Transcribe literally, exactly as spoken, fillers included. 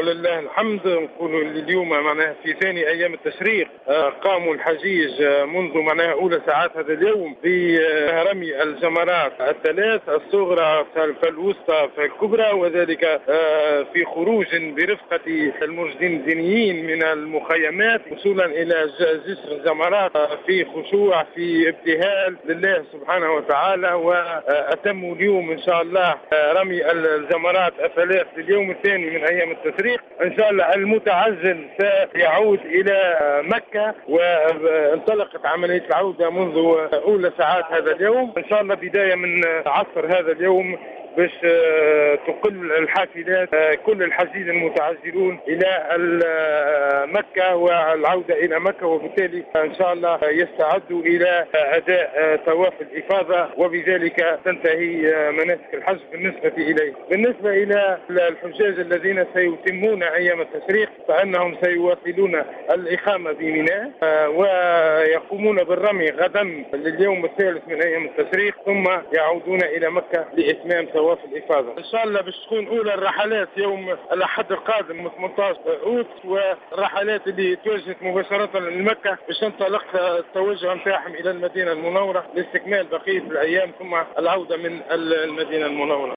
ولله الحمد. نقول اليوم معناها في ثاني ايام التشريق قاموا الحجيج منذ معناها اولى ساعات هذا اليوم برمي الجمرات الثلاث الصغرى فالوسطى فالكبرى، وذلك في خروج برفقة المرشدين الدينيين من المخيمات وصولا الى جسر الجمرات في خشوع في ابتهال لله سبحانه وتعالى. واتموا اليوم ان شاء الله رمي الجمرات الثلاث اليوم الثاني من ايام التشريق. ان شاء الله المتعجل سيعود الى مكة، وانطلقت عملية العودة منذ اولى ساعات هذا اليوم ان شاء الله، بداية من عصر هذا اليوم باش تقل الحافلات كل الحجيج المتعجلون الى مكة والعودة الى مكة، وبالتالي ان شاء الله يستعدوا الى اداء طواف الافاضة، وبذلك تنتهي مناسك الحج بالنسبة اليه. بالنسبة الى الحجاج الذين سيتمون ايام التشريق فانهم سيواصلون الاقامة بميناء ويقومون بالرمي غدا لليوم الثالث من ايام التشريق، ثم يعودون الى مكة لاتمام طواف الافاضة. ان شاء الله باش تكون اولى الرحلات يوم الاحد القادم ثمانية عشر اوت، والرحلات اللي توجهت مباشرة لمكة باش تنطلق التوجه نتاعهم الى المدينة المنورة لاستكمال بقية الايام ثم العودة من المدينة المنورة.